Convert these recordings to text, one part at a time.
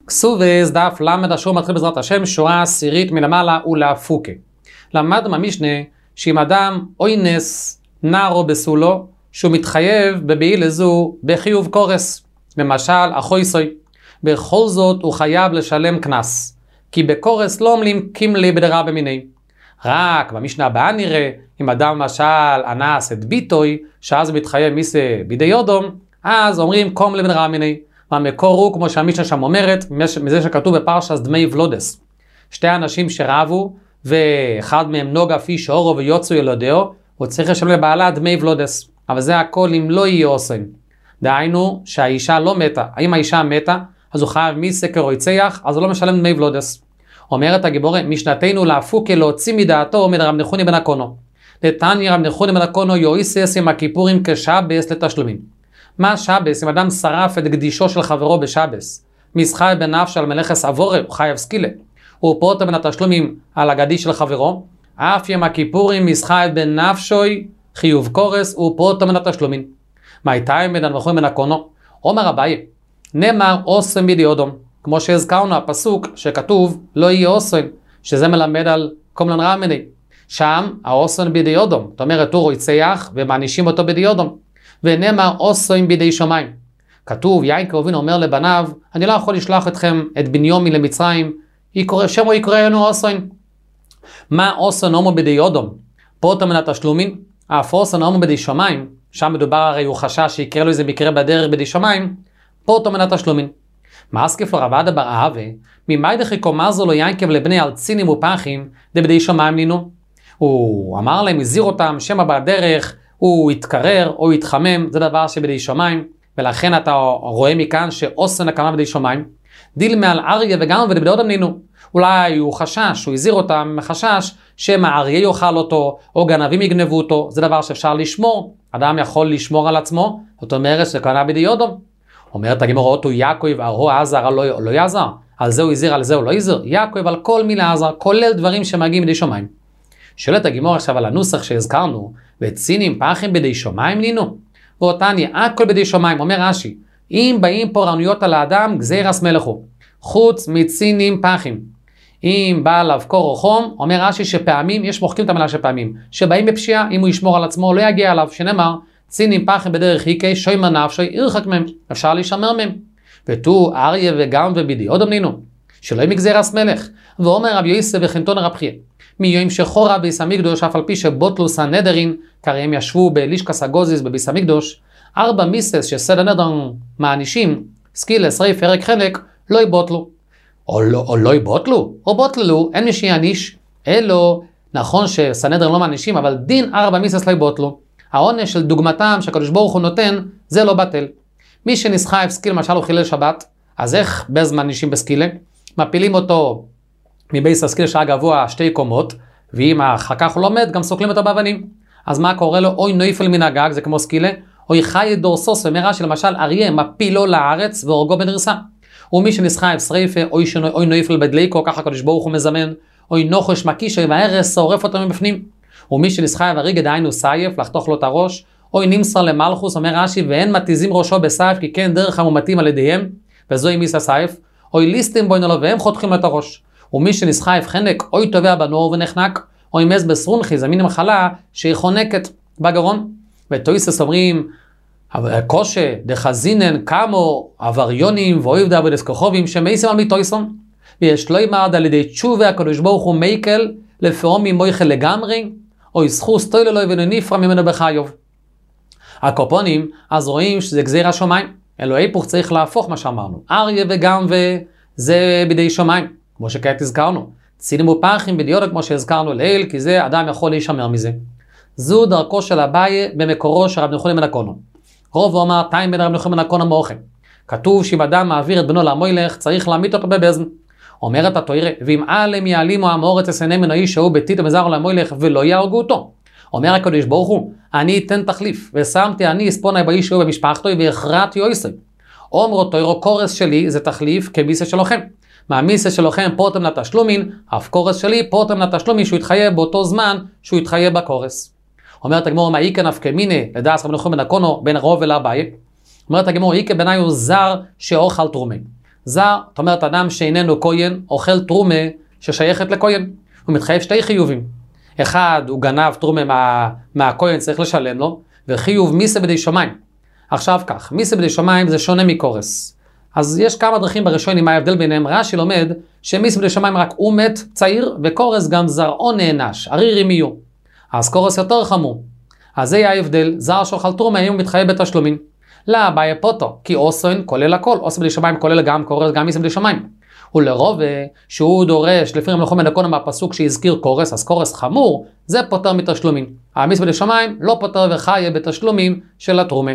כסובס דף למד השור מתחיל בעזרת השם שורה עשירית מלמעלה ולהפוקה. למד מהמשנה שאם אדם אוינס נערו בסולו שהוא מתחייב בבעיל לזו בחיוב קורס, למשל החויסוי, בכל זאת הוא חייב לשלם קנס, כי בקורס לא עמלים קימלי בדרה במיני. רק במשנה הבאה נראה אם אדם למשל אנס את ביטוי שאז הוא מתחייב מיסה בידי יודום, אז אומרים קום לבדרה במיני. המקור הוא כמו שהמשנה שם אומרת מזה שכתוב בפרשת דמי ולודס, שתי אנשים שרבו ואחד מהם נוגע פי שאורו ויוצאו ילודאו, הוא צריך לשלם לבעלה דמי ולודס, אבל זה הכל אם לא יהיה עושים. דהיינו שהאישה לא מתה, אם האישה מתה אז הוא חייב מיסה כרויצח, אז הוא לא משלם דמי ולודס. אומרת הגיבורה משנתנו להפוקה להוציא מדעתו מרב נחוני בן הקונו, לתניא רב נחוני בן הקונו יויסס עם הכיפורים כשבס לתשלומים. מה שבס? אם אדם שרף את קדישו של חברו בשבס, מסחי בנפש על מלאכס עבורה, הוא חייב סקילה. הוא פרוטה בין התשלומים על הגדי של חברו, אף יום הכיפורים מסחי בנפשוי חיוב קורס, הוא פרוטה בין התשלומים. מה הייתה עם בן וחוי מן הקונו? אומר אביי, נאמר אוסם בידי אודום, כמו שהזכרנו הפסוק שכתוב לא יהיה אוסם, שזה מלמד על קומלן רמני. שם האוסם בידי אודום, זאת אומרת הוא רוצח ומענישים אותו בידי אודום. ונאמר אוסוים בידי שמיים. כתוב יעקב אבינו אומר לבניו, אני לא יכול לשלוח אתכם את בנימין למצרים, שמו יקרא לנו אוסוים. מה אוסוים נאמו בידי אודום? פרוטה מן התשלומים, אף אוסוים נאמו בידי שמיים, שם מדובר הרי הוא חשש שיקרה לו איזה מקרה בדרך בידי שמיים, פרוטה מן התשלומים. מה אסכף לו רב עדה בר אהבה, ממאי דחי קומזו לו יעקב לבני ארצינים ופחים, בידי שמיים נינו. הוא אמר להם, הזהיר אותם, שמה בדרך, הוא יתקרר או יתחמם, זה דבר שבידי שמיים, ולכן אתה רואה מכאן שאוסן הקמה בידי שמיים. דיל מעל אריה וגם ובידי אודם נינו. אולי הוא חשש, הוא הזהיר אותם מחשש שמה אריה יאכל אותו, או גנבים יגנבו אותו, זה דבר שאפשר לשמור. אדם יכול לשמור על עצמו, זאת אומרת שקנה בידי אודם. אומרת הגמרא אותו יעקב ארהו עזר לא יעזר, על זה הוא הזהיר, על זה הוא לא הזהיר. יעקב על כל מילה עזר, כולל דברים שמגיעים בידי שמיים. שואלת הגמרא עכשיו על הנוסח שהזכרנו, וצינים פחים בידי שמיים נינו. ואותני, הכל בידי שמיים, אומר רש"י, אם באים פורענויות על האדם, גזירס מלכו, חוץ מצינים פחים. אם בא עליו קור או חום, אומר רש"י שפעמים, יש מוחקים את המילה של פעמים, שבאים בפשיעה, אם הוא ישמור על עצמו, לא יגיע עליו, שנאמר, צינים פחים בדרך איקי, שוימה נפשי, ירחק מהם, אפשר להישמר מהם. ותו אריה וגם ובידי אודם נינו, שלא יהיה מגזירס מלך. ואומר רב יוסף וחנתון רב חייא, מיום שחורה ביס המקדוש, אף על פי שבוטלו סנהדרין, כי הם ישבו בלישקס הגוזיס בביס המקדוש, 4 מיסס שסד הנדרין מענישים, סקילס, שריף, הרג, חלק, לא יבוטלו. או לא יבוטלו, או בוטלו, אין מי שיעניש, אלו, נכון שסנהדרין לא מענישים, אבל דין 4 מיסס לא יבוטלו. העונש של דוגמתם שהקדוש ברוך הוא נותן, זה לא בטל. מי שנסחייב סקיל, למשל הוא חילל שבת, אז איך בזמן מענישים בסקילה? מפילים אותו מבייס הסקיל שעה גבוה 2 קומות, ואם אחר כך הוא לומד, גם סוקלים אותו באבנים. אז מה קורה לו? אוי נויפל מן הגג, זה כמו סקילה, אוי חי דורסוס, ומראה שלמשל אריה מפילו לארץ והורגו בנרסה. ומי שנסחייב שריפה, אוי נויפל בדליקו, ככה הקדוש ברוך הוא מזמן, אוי נוחש מקישה, והרס שורף אותו מבפנים. ומי שנסחייב הריגד היינו סייף, לחתוך לו את הראש, אוי נמסר למלכוס, אומר רש"י, ואין מתיזים ראשו בסייף, כי כן דרך המומתים על ידיהם, וזוהי מיסה סייף, אוי ליסטים בוינו לו, והם חותכים לו את הראש. ומי שנסחייב חנק, אוי תובע בנור ונחנק, או עם מז בסרונכי, זה מין מחלה שהיא חונקת בגרון. ותויסס אומרים, קושה, דחזינן, קמו, עבריונים, ואויב דאבו דסקוחובים, שמייסים על מיתויסון. ויש לא ימרד על ידי תשובה, הקדוש ברוך הוא מייקל, לפעמים מויכל לגמרי, או יסחו סטוי ללוי ונפרע ממנו בחיוב. הקופונים, אז רואים שזה גזיר השמיים. אלוהי פוך צריך להפוך מה שאמרנו. אריה וגם וזה בידי שמיים. כמו שכעת הזכרנו, צינים ופחים בדיוק כמו שהזכרנו לעיל, כי זה אדם יכול להישמר מזה. זו דרכו של אביי במקורו של רב נחוני בן הקונו. רוב הוא אמר, תיים בין רב נחוני בן הקונו מאוכל. כתוב שאם אדם מעביר את בנו למוילך, צריך להעמיד אותו בבזן. אומרת התוירה, ואם עלם יעלימו המאורץ אסייני מנועי שהוא ביתית ומזרו למוילך ולא יהרגו אותו. אומר הקדוש ברוך הוא, אני אתן תחליף, ושמתי אני אספוני באיש שהוא במשפחתו והכרעתי יויסי. אומרו תוירו קורס שלי זה תחליף כמיסה שלכם. מהמיסה שלכם פורטם לתשלומין, אף קורס שלי פורטם לתשלומין שהוא יתחייב באותו זמן שהוא יתחייב בקורס. אומרת הגמור, מה איקה נפקא מיני, לדעת רב נחום בן הקונו, בין הרוב ולאביי. אומרת הגמור, איקה בניי הוא זר שאוכל תרומה. זר, זאת אומרת, אדם שאיננו כהן, אוכל תרומה ששייכת לכהן. הוא מתחייב שתי חיובים. אחד, הוא גנב תרומה מהכהן, צריך לשלם לו, וחיוב מיסה בדי שמיים. עכשיו כך, מיסה בדי שמיים זה שונה מקורס. אז יש כמה דרכים בראשונים, מה ההבדל ביניהם? רש"י לומד שמיסה בדי שמיים רק הוא מת צעיר, וקורס גם זרעו נענש, ערירי מיהו. אז קורס יותר חמור. אז זה ההבדל, זר שאוכל תרומה, הוא מתחייב בתשלומים. לא, באי פוטו, כי אוסון כולל הכל, אוסון בדי שמיים כולל גם קורס, גם מיסה בדי שמיים. ולרוב שהוא דורש, לפי רבי נחמן הקונה מהפסוק שהזכיר קורס, אז קורס חמור, זה פותר מתשלומים. המיסה בדי שמיים לא פותר וחיה בתשלומים של התרומה.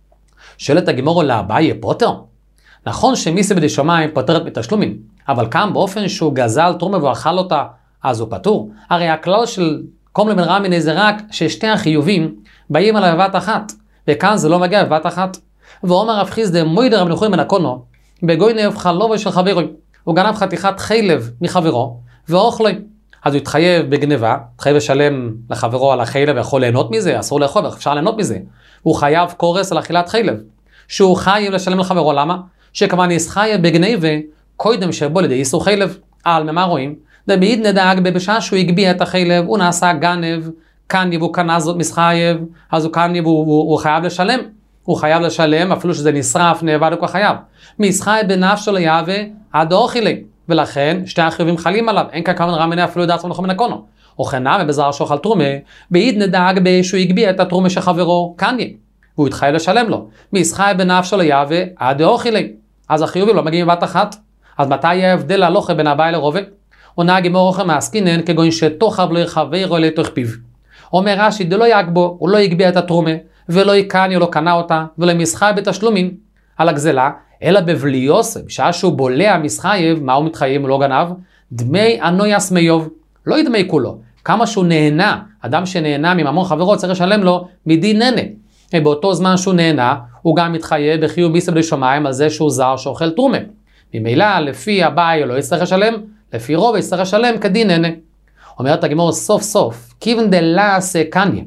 שואלת הגמרא, לא, באי פוטו? נכון שמיסה בדי שמיים פותרת מתשלומים, אבל כאן באופן שהוא גזל תרומה ואכל אותה, אז הוא פטור. הרי הכלל של קום לבן רמי זה רק ששתי החיובים באים על בבת אחת, וכאן זה לא מגיע בבת אחת. ואומר רב חיסדא מוידר רבי נחמן בן הקונה, בגוינב חלובו של חברו, הוא גנב חתיכת חלב מחברו, ואוכלו. אז הוא התחייב בגניבה, התחייב לשלם לחברו על החלב, ויכול ליהנות מזה, אסור לאכול, אפשר ליהנות מזה. הוא חייב קורס על אכילת חלב, שהוא חייב לשלם לחברו, למה? שכמובן ישחייב בגניבה, קודם שבו לידי איסור חלב. על מה רואים? דבעיד נדאג בשעה שהוא הגביע את החלב, הוא נעשה גנב, כאן יבוא קנה זאת מסחייב, אז הוא חייב לשלם. הוא חייב לשלם, אפילו שזה נשרף, נאבד הוא חייב. מסחייב בנפש שלו יהווה עד אוכילי, ולכן שתי החיובים חלים עליו, אין כאן כמה רמני אפילו ידעת רבי נחמן בן הקונה. וכנ"ל בזר שאוכל תרומה, בעיד נדאג שהוא הגביע את התרומה של חברו, כאן יהיה, והוא התחייב לשלם לו. מסחייב בנפש שלו יהווה עד אוכילי, אז החיובים לא מגיעים בבת אחת. אז מתי יהיה ההבדל הלוכה בין הבעל לרובה? עונה הגמרא אוכל מעסקינן כגון שתוכב לא יחוורו לתוך פיו. אומר רש"י, דלא יגבו, הוא לא הגביע את התרומה, ולא יקני או לא קנה אותה, ולא מסחייב בתשלומים על הגזלה, אלא בבליוס, בשעה שהוא בולע מסחייב, מה הוא מתחייב, הוא לא גנב? דמי אנויס מיוב, לא ידמי כולו. כמה שהוא נהנה, אדם שנהנה מממון חברו צריך לשלם לו מדין נהנה. באותו זמן שהוא נהנה, הוא גם מתחייב בחיוב מיסה בדי שמיים על זה שהוא זר שאוכל תרומה. ממילא, לפי הבאי לא יצטרך לשלם, לפי רוב יצטרך לשלם כדין נהנה. אומרת הגמרא סוף סוף, כיוון דלעשה קניה.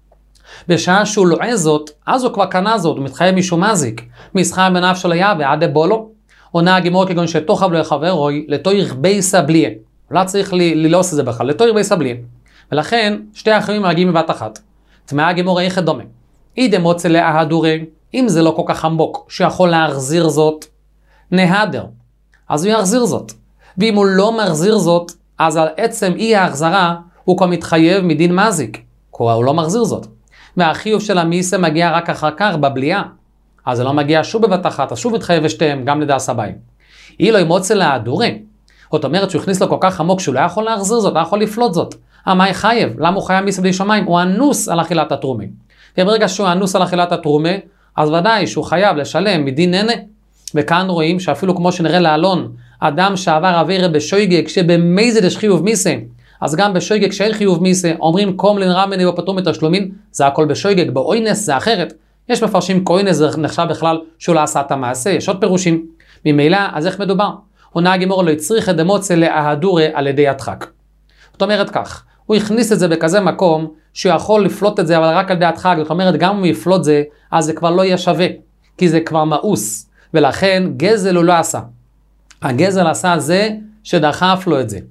בשעה שהוא לועז זאת, אז הוא כבר קנה זאת, הוא מתחייב משום מזיק, מסחייב בנפש שלו ועד בולו. עונה הגמרא כגון שתוכב לא יחוורו לתויך בייסה בליה. לא צריך ללעוס את זה בכלל, לתויך בייסה בליה. ולכן שתי החיובים מגיעים בבת אחת. תמאה הגמרא איך דומה. אידם מוצא להדורי, אם זה לא כל כך עמוק, שיכול להחזיר זאת, נהדר. אז הוא יחזיר זאת. ואם הוא לא מחזיר זאת, אז על עצם אי ההחזרה, הוא כבר מתחייב מדין מזיק. כי הוא לא מחזיר זאת. והחיוב של המיסה מגיע רק אחר כך בבליעה. אז זה לא מגיע שוב בבת אחת, אז שוב מתחייב שתיהם, גם לדעס הבאים. אילו אם מוצא להדורי, זאת אומרת שהוא הכניס לו כל כך עמוק שהוא לא יכול להחזיר זאת, לא יכול לפלוט זאת. מה חייב? למה הוא חייב מיסה בלי שמיים? הוא אנוס על אכילת התרומה. וברגע שהוא אנוס על אכילת התרומה, אז ודאי שהוא חייב לשלם מדין נהנה. וכאן רואים שאפילו כמו שנראה לאלון, אדם שעבר עבירה בשויגג שבמייזד יש חיוב מיסה, אז גם בשויגג שאין חיוב מיסה, אומרים קום לנרמני ופטור מתשלומים, זה הכל בשויגג, באוינס זה אחרת. יש מפרשים קוינס, זה נחשב בכלל שהוא לא עשה את המעשה, יש עוד פירושים. ממילא, אז איך מדובר? עונה הגמרא לא הצריך את דמוצא להדורי על ידי הדחק. זאת אומרת כך, הוא הכניס את זה בכזה מקום, שהוא יכול לפלוט את זה, אבל רק על ידי הדחק, זאת אומרת, גם אם הוא יפלוט זה, אז זה כבר לא יהיה שווה, כי זה כבר מאוס, ולכן גזל הוא לא עשה. הגזל עשה זה שדחף לו את זה.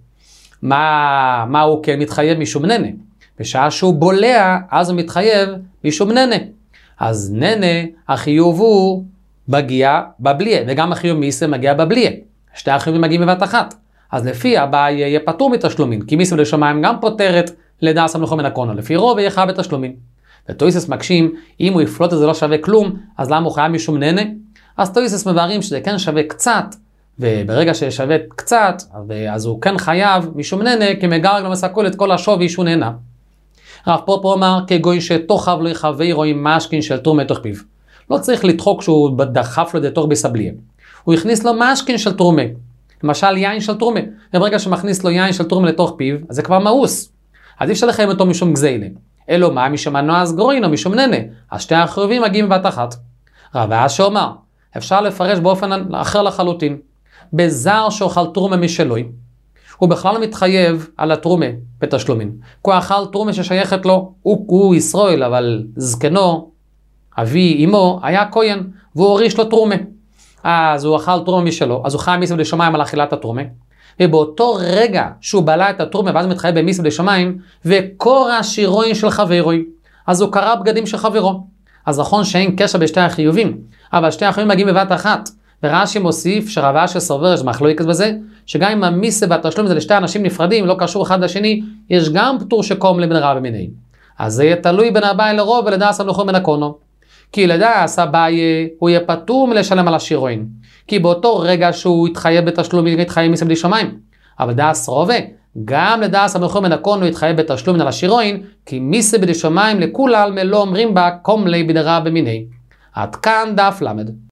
מה הוא כן מתחייב משום נהנה? בשעה שהוא בולע, אז הוא מתחייב משום נהנה. אז נהנה, החיוב הוא מגיע בבליה, וגם החיוב מיסה מגיע בבליה. שתי החיובים מגיעים בבת אחת. אז לפי הבא יהיה פטור מתשלומים, כי מיסה בלי שמיים גם פותרת לדעס רבי נחמן בן הקונה, לפי רוב יהיה חייב בתשלומים. ותויסס מקשים, אם הוא יפלוט את זה לא שווה כלום, אז למה הוא חייב משום נהנה? אז תויסס מבארים שזה כן שווה קצת, וברגע ששווה קצת, אז הוא כן חייב משום נהנה, כי מגרג לא מסקול את כל השווי שהוא נהנה. רב פופו אמר, כגוי שתוכב לא יחוורו עם משכין של תרומה תוך פיו. לא צריך לדחוק שהוא דחף לו לתוך בסבליה. הוא הכניס לו משכין של תרומה. למשל יין של תרומה. וברגע שמכניס לו יין של תרומה לתוך פיו, אז זה כבר מאוס. אז אי אפשר לחייב אותו משום גזילה. אלו מה? משום הנועז גרוין או משום נהנה. אז שתי החיובים מגיעים בבת אחת. רב אשר אמר, אפשר לפרש באופן אחר לחלוטין. בזר שאוכל תרומה משלוי, הוא בכלל לא מתחייב על התרומה בתשלומים. כי הוא אכל תרומה ששייכת לו, הוא ישראל, אבל זקנו, אבי, אמו, היה כהן, והוא הוריש לו תרומה. אז הוא אכל תרומה משלו, אז הוא חי מיסה בדשמיים על אכילת התרומה, ובאותו רגע שהוא בלע את התרומה, ואז הוא מתחייב במיסה בדשמיים, וקורא השירוין של חברוי, אז הוא קרא בגדים של חברו. אז נכון שאין קשר בשתי החיובים, אבל שתי החיובים מגיעים בבת אחת, ורש"י מוסיף שרב אשר סובר, יש מחלוקת בזה, שגם אם המיסה והתשלום זה לשתי אנשים נפרדים, לא קשור אחד לשני, יש גם פטור שקום לבן רב ומיני. אז זה יהיה תלוי בין אביי לרוב ולדעס המלוכו מן הקונו. כי לדעס אביי הוא יהיה פטור מלשלם על השירוין, כי באותו רגע שהוא יתחייב בתשלום יתחייב מיסה בלי שמיים. אבל דעס רובה, גם לדעס המלוכו מן הקונו יתחייב בתשלום על השירוין, כי מיסה בלי שמיים לכולל מלא אומרים בה קום לי בן רב ומיני. עד כאן דף למד.